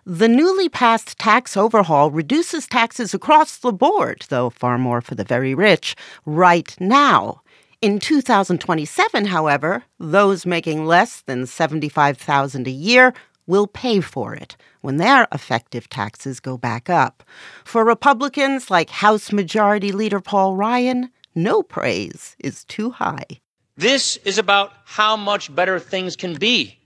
The newly passed tax overhaul reduces taxes across the board, though far more for the very rich, right now. In 2027, however, those making less than $75,000 a year will pay for it when their effective taxes go back up. For Republicans like House Majority Leader Paul Ryan, no praise is too high. This is about how much better things can be.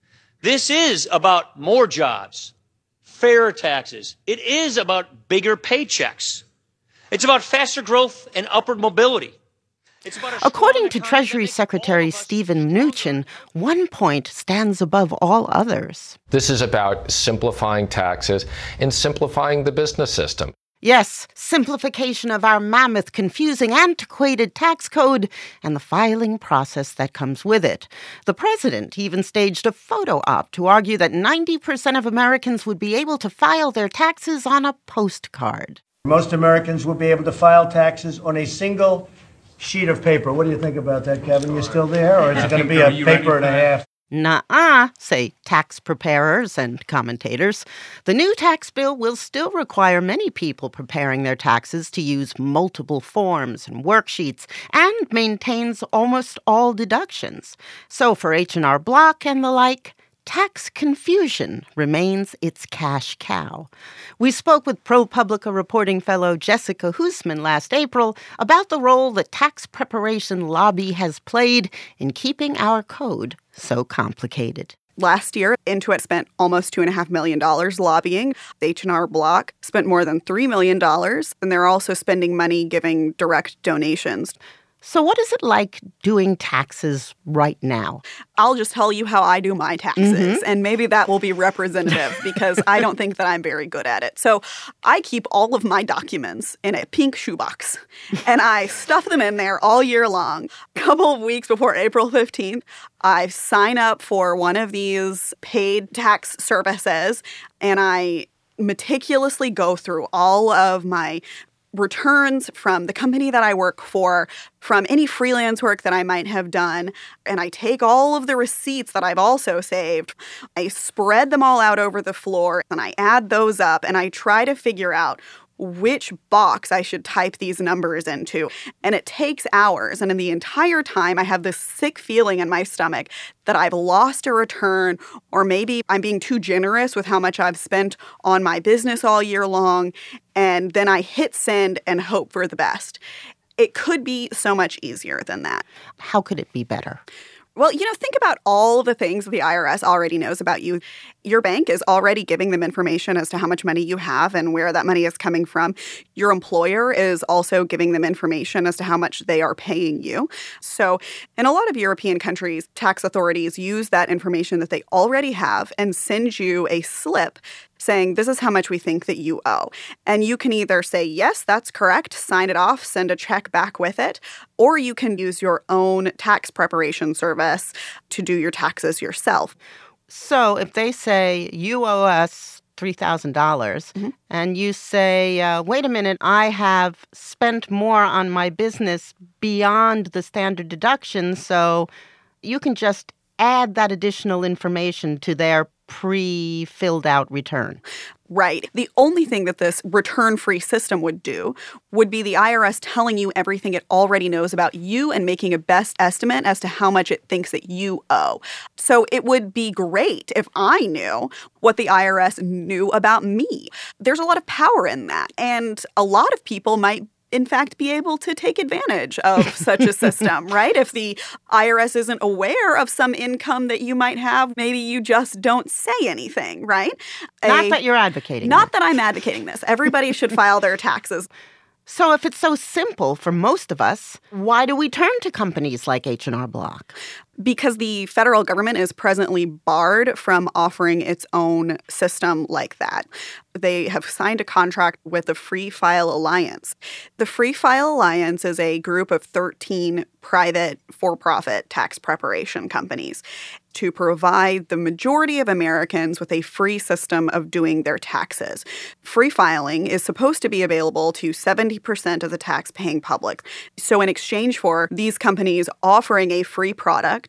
This is about more jobs, fairer taxes. It is about bigger paychecks. It's about faster growth and upward mobility. According to Treasury Secretary Steven Mnuchin, one point stands above all others. This is about simplifying taxes and simplifying the business system. Yes, simplification of our mammoth, confusing, antiquated tax code and the filing process that comes with it. The president even staged a photo op to argue that 90% of Americans would be able to file their taxes on a postcard. Most Americans will be able to file taxes on a single sheet of paper. What do you think about that, Kevin? You still there, or is it going to be a paper and a half? Nuh-uh, say tax preparers and commentators. The new tax bill will still require many people preparing their taxes to use multiple forms and worksheets and maintains almost all deductions. So for H&R Block and the like, tax confusion remains its cash cow. We spoke with ProPublica reporting fellow Jessica Huseman last April about the role the tax preparation lobby has played in keeping our code so complicated. Last year, Intuit spent almost $2.5 million lobbying. H&R Block spent more than $3 million, and they're also spending money giving direct donations. So what is it like doing taxes right now? I'll just tell you how I do my taxes, and maybe that will be representative because I don't think that I'm very good at it. So I keep all of my documents in a pink shoebox, and I stuff them in there all year long. A couple of weeks before April 15th, I sign up for one of these paid tax services, and I meticulously go through all of my returns from the company that I work for, from any freelance work that I might have done, and I take all of the receipts that I've also saved, I spread them all out over the floor, and I add those up, and I try to figure out which box I should type these numbers into. And it takes hours. And in the entire time, I have this sick feeling in my stomach that I've lost a return, or maybe I'm being too generous with how much I've spent on my business all year long. And then I hit send and hope for the best. It could be so much easier than that. How could it be better? Well, think about all the things the IRS already knows about you. Your bank is already giving them information as to how much money you have and where that money is coming from. Your employer is also giving them information as to how much they are paying you. So in a lot of European countries, tax authorities use that information that they already have and send you a slip saying, this is how much we think that you owe. And you can either say, yes, that's correct, sign it off, send a check back with it, or you can use your own tax preparation service to do your taxes yourself. So if they say, you owe us $3,000, and you say, wait a minute, I have spent more on my business beyond the standard deduction, so you can just add that additional information to their pre-filled out return. Right. The only thing that this return-free system would do would be the IRS telling you everything it already knows about you and making a best estimate as to how much it thinks that you owe. So it would be great if I knew what the IRS knew about me. There's a lot of power in that, and a lot of people might in fact, be able to take advantage of such a system, right? If the IRS isn't aware of some income that you might have, maybe you just don't say anything, right? Not that you're advocating Not that I'm advocating this. Everybody should file their taxes. So if it's so simple for most of us, why do we turn to companies like H&R Block? Because the federal government is presently barred from offering its own system like that. They have signed a contract with the Free File Alliance. The Free File Alliance is a group of 13 private for-profit tax preparation companies to provide the majority of Americans with a free system of doing their taxes. Free filing is supposed to be available to 70% of the tax-paying public. So in exchange for these companies offering a free product,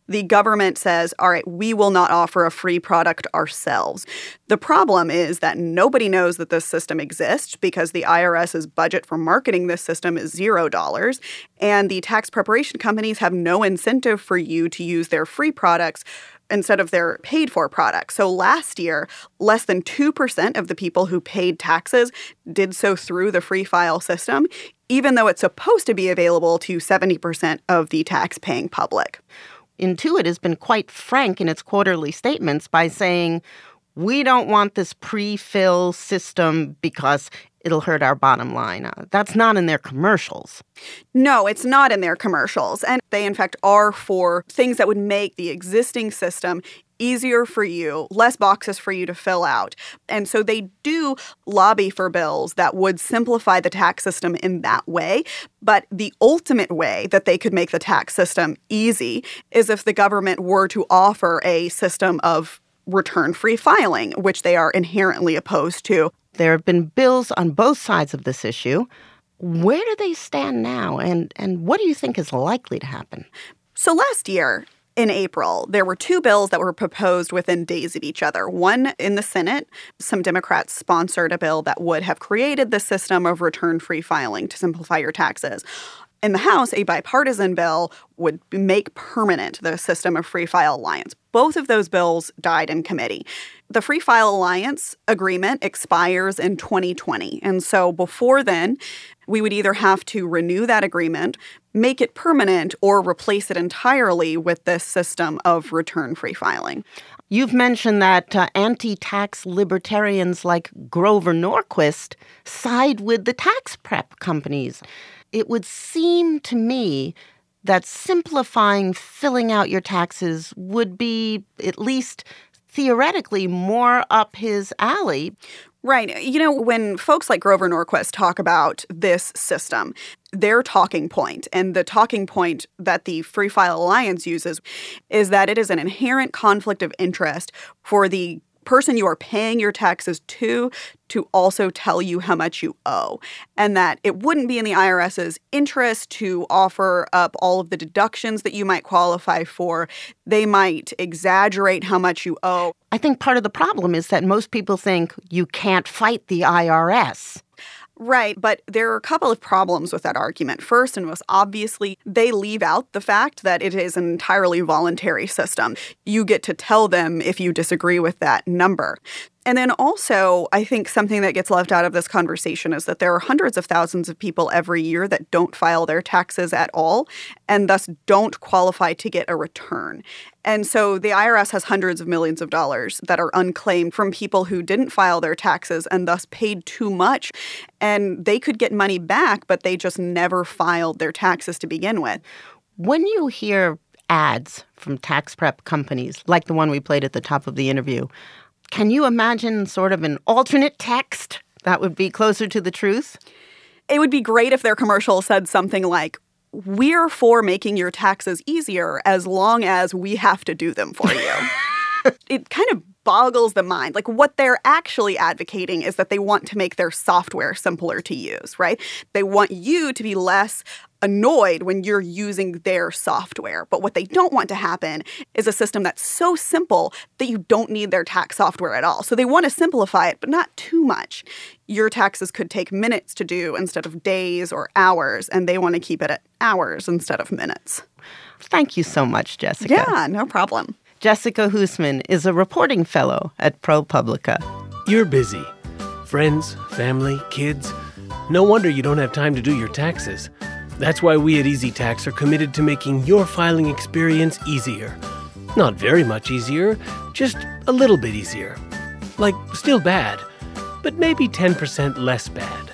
the government says, all right, we will not offer a free product ourselves. The problem is that nobody knows that this system exists because the IRS's budget for marketing this system is $0, and the tax preparation companies have no incentive for you to use their free products instead of their paid-for products. So last year, less than 2% of the people who paid taxes did so through the free file system, even though it's supposed to be available to 70% of the tax-paying public. Intuit has been quite frank in its quarterly statements by saying, we don't want this pre-fill system because it'll hurt our bottom line. That's not in their commercials. No, it's not in their commercials. And they, in fact, are for things that would make the existing system easier for you, less boxes for you to fill out. And so they do lobby for bills that would simplify the tax system in that way. But the ultimate way that they could make the tax system easy is if the government were to offer a system of return-free filing, which they are inherently opposed to. There have been bills on both sides of this issue. Where do they stand now, and what do you think is likely to happen? So last year, in April, there were two bills that were proposed within days of each other. One in the Senate, some Democrats sponsored a bill that would have created the system of return-free filing to simplify your taxes. In the House, a bipartisan bill would make permanent the system of Free File Alliance. Both of those bills died in committee. The Free File Alliance agreement expires in 2020. And so before then, we would either have to renew that agreement, make it permanent, or replace it entirely with this system of return-free filing. You've mentioned that anti-tax libertarians like Grover Norquist side with the tax prep companies. It would seem to me that simplifying filling out your taxes would be, at least theoretically, more up his alley. Right. You know, when folks like Grover Norquist talk about this system, their talking point, and the talking point that the Free File Alliance uses, is that it is an inherent conflict of interest for the person you are paying your taxes to also tell you how much you owe, and that it wouldn't be in the IRS's interest to offer up all of the deductions that you might qualify for. They might exaggerate how much you owe. I think part of the problem is that most people think you can't fight the IRS. Right, but there are a couple of problems with that argument. First and most obviously, they leave out the fact that it is an entirely voluntary system. You get to tell them if you disagree with that number. And then also, I think something that gets left out of this conversation is that there are hundreds of thousands of people every year that don't file their taxes at all and thus don't qualify to get a return. And so the IRS has hundreds of millions of dollars that are unclaimed from people who didn't file their taxes and thus paid too much. And they could get money back, but they just never filed their taxes to begin with. When you hear ads from tax prep companies, like the one we played at the top of the interview, can you imagine sort of an alternate text that would be closer to the truth? It would be great if their commercial said something like, "We're for making your taxes easier as long as we have to do them for you." It kind of boggles the mind. Like, what they're actually advocating is that they want to make their software simpler to use, right? They want you to be less annoyed when you're using their software. But what they don't want to happen is a system that's so simple that you don't need their tax software at all. So they want to simplify it, but not too much. Your taxes could take minutes to do instead of days or hours, and they want to keep it at hours instead of minutes. Thank you so much, Jessica. Yeah, no problem. Jessica Huseman is a reporting fellow at ProPublica. You're busy. Friends, family, kids. No wonder you don't have time to do your taxes. That's why we at EasyTax are committed to making your filing experience easier. Not very much easier, just a little bit easier. Like, still bad, but maybe 10% less bad.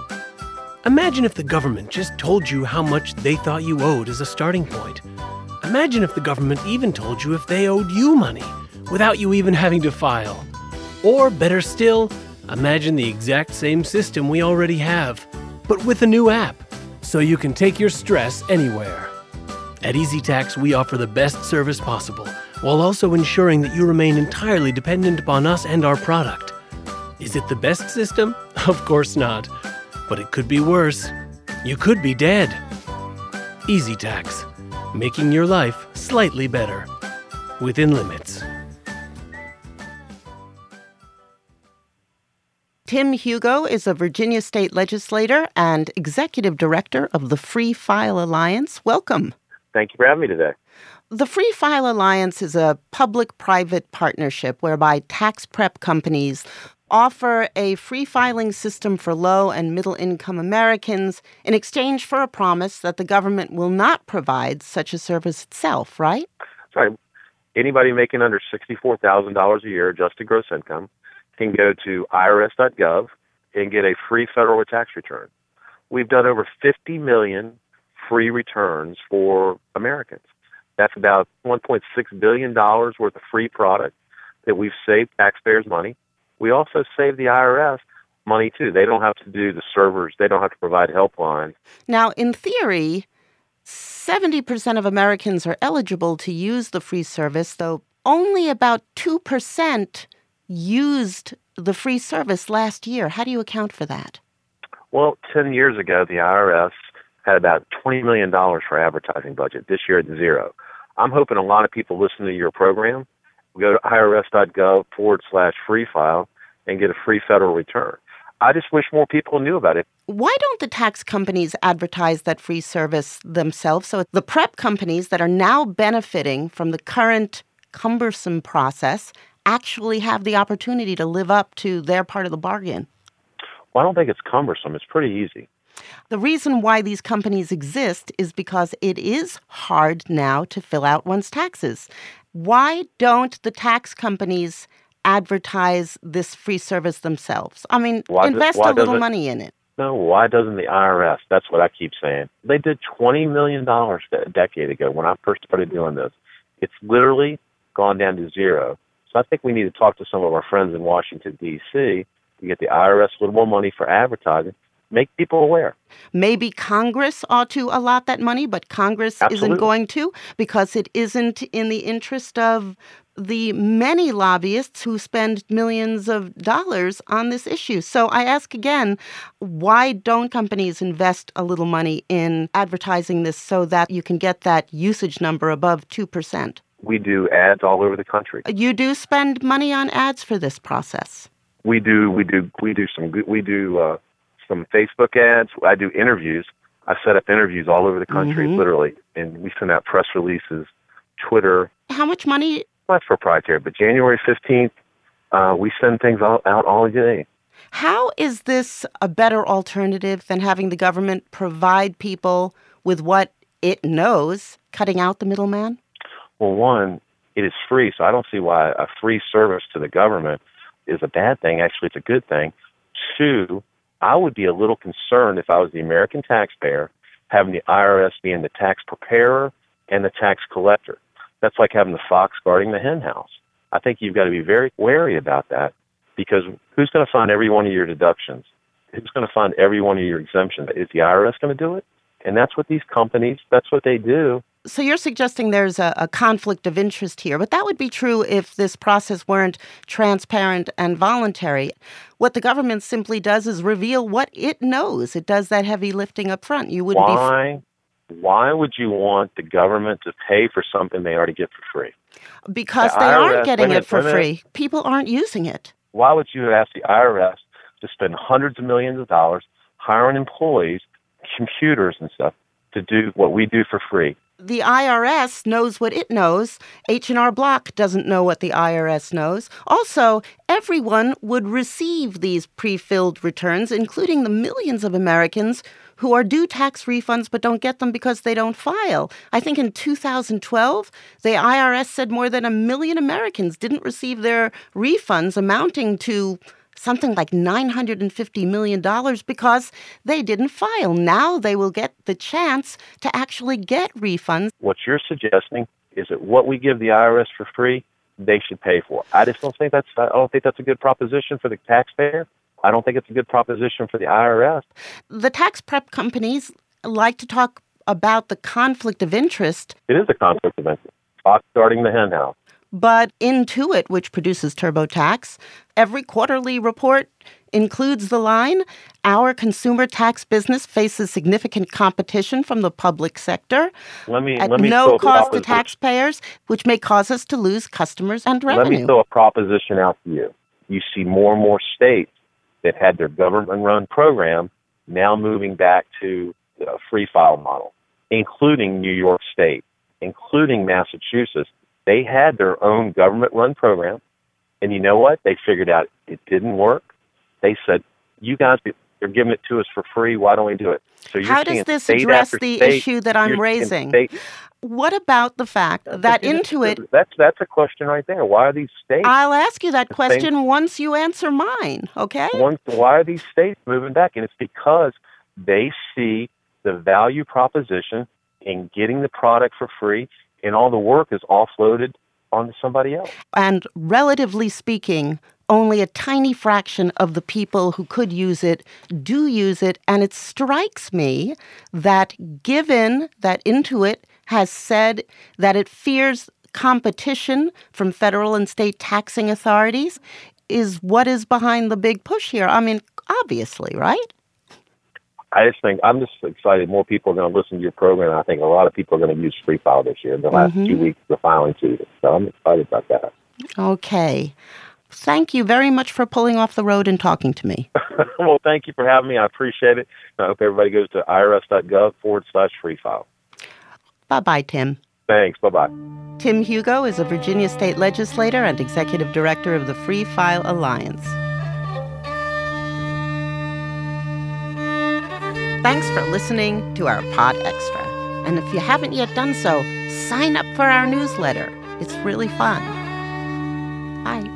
Imagine if the government just told you how much they thought you owed as a starting point. Imagine if the government even told you if they owed you money, without you even having to file. Or better still, imagine the exact same system we already have, but with a new app, so you can take your stress anywhere. At EasyTax, we offer the best service possible, while also ensuring that you remain entirely dependent upon us and our product. Is it the best system? Of course not. But it could be worse. You could be dead. EasyTax. making your life slightly better, within limits. Tim Hugo is a Virginia state legislator and executive director of the Free File Alliance. Welcome. Thank you for having me today. The Free File Alliance is a public-private partnership whereby tax prep companies offer a free filing system for low and middle-income Americans in exchange for a promise that the government will not provide such a service itself, right? Sorry. Anybody making under $64,000 a year adjusted gross income can go to irs.gov and get a free federal tax return. We've done over 50 million free returns for Americans. That's about $1.6 billion worth of free product that we've saved taxpayers money. We also save the IRS money, too. They don't have to do the servers. They don't have to provide helplines. Now, in theory, 70% of Americans are eligible to use the free service, though only about 2% used the free service last year. How do you account for that? Well, 10 years ago, the IRS had about $20 million for advertising budget. This year, it's zero. I'm hoping a lot of people listen to your program, go to irs.gov/free file and get a free federal return. I just wish more people knew about it. Why don't the tax companies advertise that free service themselves? So the prep companies that are now benefiting from the current cumbersome process actually have the opportunity to live up to their part of the bargain. Well, I don't think it's cumbersome. It's pretty easy. The reason why these companies exist is because it is hard now to fill out one's taxes. Why don't the tax companies advertise this free service themselves? I mean, invest a little money in it. No, why doesn't the IRS? That's what I keep saying. They did $20 million a decade ago when I first started doing this. It's literally gone down to zero. So I think we need to talk to some of our friends in Washington, D.C. to get the IRS a little more money for advertising, make people aware. Maybe Congress ought to allot that money, but Congress isn't going to because it isn't in the interest of the many lobbyists who spend millions of dollars on this issue. So I ask again, why don't companies invest a little money in advertising this so that you can get that usage number above 2%? We do ads all over the country. You do spend money on ads for this process. We do some Facebook ads. I do interviews. I set up interviews all over the country, literally, and we send out press releases, Twitter. How much money? That's proprietary, but January 15th, we send things out all day. How is this a better alternative than having the government provide people with what it knows, cutting out the middleman? Well, one, it is free, so I don't see why a free service to the government is a bad thing. Actually, it's a good thing. Two, I would be a little concerned if I was the American taxpayer having the IRS being the tax preparer and the tax collector. That's like having the fox guarding the hen house. I think you've got to be very wary about that because who's going to fund every one of your deductions? Who's going to fund every one of your exemptions? Is the IRS going to do it? And that's what these companies, that's what they do. So you're suggesting there's a conflict of interest here, but that would be true if this process weren't transparent and voluntary. What the government simply does is reveal what it knows. It does that heavy lifting up front. You wouldn't Why would you want the government to pay for something they already get for free? Because they aren't getting it for free. People aren't using it. Why would you ask the IRS to spend hundreds of millions of dollars hiring employees, computers and stuff, to do what we do for free? The IRS knows what it knows. H&R Block doesn't know what the IRS knows. Also, everyone would receive these pre-filled returns, including the millions of Americans who are due tax refunds but don't get them because they don't file. I think in 2012, the IRS said more than 1 million Americans didn't receive their refunds, amounting to something like $950 million because they didn't file. Now they will get the chance to actually get refunds. What you're suggesting is that what we give the IRS for free, they should pay for. I don't think that's a good proposition for the taxpayer. I don't think it's a good proposition for the IRS. The tax prep companies like to talk about the conflict of interest. It is a conflict of interest. Fox guarding the hen house. But Intuit, which produces TurboTax, every quarterly report includes the line, our consumer tax business faces significant competition from the public sector at no cost to taxpayers, which may cause us to lose customers and revenue. Let me throw a proposition out to you. You see more and more states that had their government-run program now moving back to the free file model, including New York State, including Massachusetts. They had their own government-run program, and you know what? They figured out it didn't work. They said, you guys are giving it to us for free. Why don't we do it? So how does this address the issue that I'm raising? What about the fact that Intuit... That's a question right there. Why are these states... I'll ask you that question once you answer mine, okay? Why are these states moving back? And it's because they see the value proposition in getting the product for free, and all the work is offloaded onto somebody else. And relatively speaking, only a tiny fraction of the people who could use it do use it. And it strikes me that given that Intuit has said that it fears competition from federal and state taxing authorities, is what is behind the big push here. I mean, obviously, right? I just think I'm just excited more people are going to listen to your program. I think a lot of people are going to use Free File this year in the last 2 weeks of the filing season. So I'm excited about that. Okay. Thank you very much for pulling off the road and talking to me. Well, thank you for having me. I appreciate it. I hope everybody goes to irs.gov/free file. Bye-bye, Tim. Thanks. Bye-bye. Tim Hugo is a Virginia state legislator and executive director of the Free File Alliance. Thanks for listening to our Pod Extra. And if you haven't yet done so, sign up for our newsletter. It's really fun. Bye.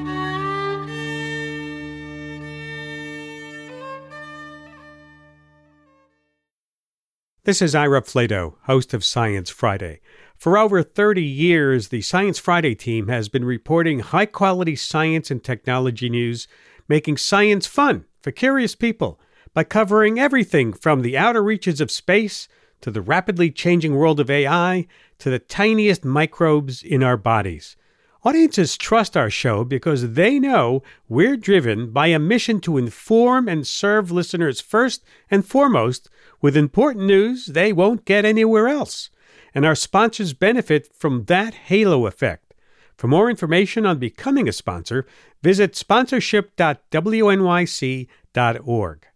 This is Ira Flato, host of Science Friday. For over 30 years, the Science Friday team has been reporting high-quality science and technology news, making science fun for curious people by covering everything from the outer reaches of space to the rapidly changing world of AI to the tiniest microbes in our bodies. Audiences trust our show because they know we're driven by a mission to inform and serve listeners first and foremost with important news they won't get anywhere else. And our sponsors benefit from that halo effect. For more information on becoming a sponsor, visit sponsorship.wnyc.org.